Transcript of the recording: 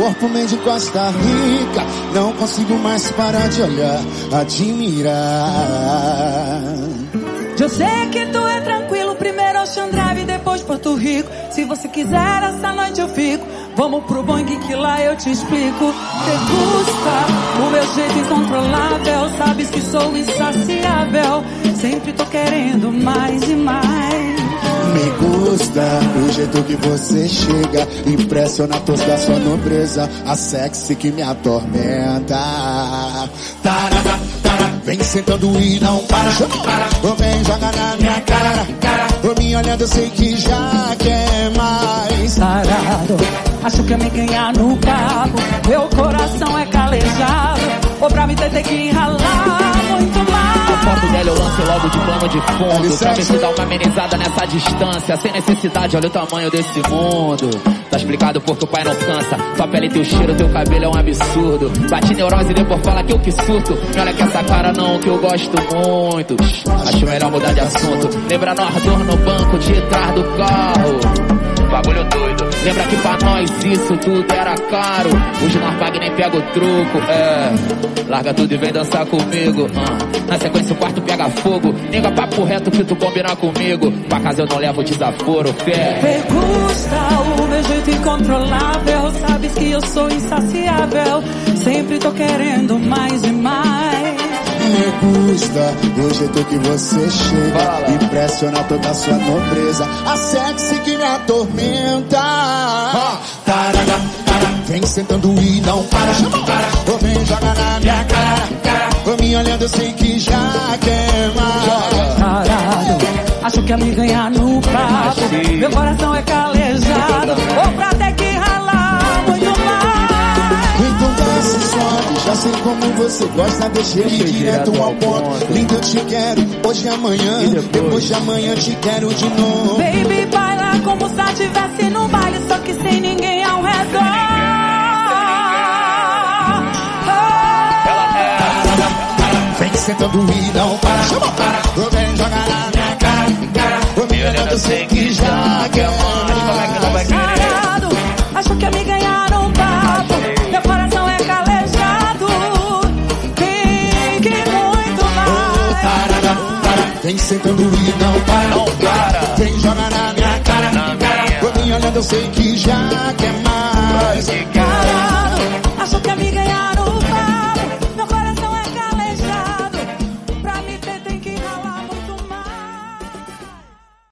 corpo meio de Costa Rica. Não consigo mais parar de olhar, admirar. Eu sei que tu é tranquilo, primeiro Ocean Drive, depois Porto Rico. Se você quiser, essa noite eu fico. Vamos pro Boing que lá eu te explico. Degusta o meu jeito incontrolável, sabes que sou insaciável. Sempre tô querendo mais e mais. Me gusta o jeito que você chega, impressiona toda sua nobreza, a sexy que me atormenta. Tarada, tarada, vem sentando e não para. Ou vem jogar na minha cara. Tô me olhando, eu sei que já quer mais. Tarado, acho que é me ganhar no papo. Meu coração é calejado, ou pra me ter que ralar muito mais. A foto dela eu lance logo de plano de fundo, pra ver se dá uma amenizada nessa distância. Sem necessidade, olha o tamanho desse mundo. Tá explicado porque o pai não cansa. Tua pele, teu cheiro, teu cabelo é um absurdo. Bate neurose e depois fala que eu que surto. E olha que essa cara não, que eu gosto muito. Acho melhor mudar de assunto. Lembra no ardor no banco de trás do carro. Bagulho doido. Lembra que pra nós isso tudo era caro. Hoje nós paga e nem pega o truco. Larga tudo e vem dançar comigo. Na sequência o quarto pega fogo. Nega papo reto que tu combinar comigo. Pra casa eu não levo desaforo, fé. Me gusta o meu jeito incontrolável, sabes que eu sou insaciável. Sempre tô querendo mais e mais. Me gusta o jeito que você chega, impressiona toda a sua nobreza, a sexy que me atormenta. Tarada, vem sentando e não para. Ou vem jogar na minha cara. Ou me olhando, eu sei que já quer mais. Tarado, acho que é me ganhar no papo. Meu coração é calejado, ou pra ter que ralar muito mais. Então desce e sobe, já sei como você gosta, deixa ele direto ao ponto. Lindo, eu te quero, hoje e amanhã, depois de amanhã te quero de novo. Baby, baila como se estivesse no baile, só que sem ninguém ao redor. Vem sentando e não para. Ou vem jogar na minha cara. Ou me olhando, eu sei que já quer mais. Tarado, acho que é me ganhar no papo. Meu coração é calejado, tem que muito mais. Tarada, vem sentando e não para. Vem jogar na minha cara. Ou me olhando, eu sei que já quer mais. Tarado, acho que é me ganhar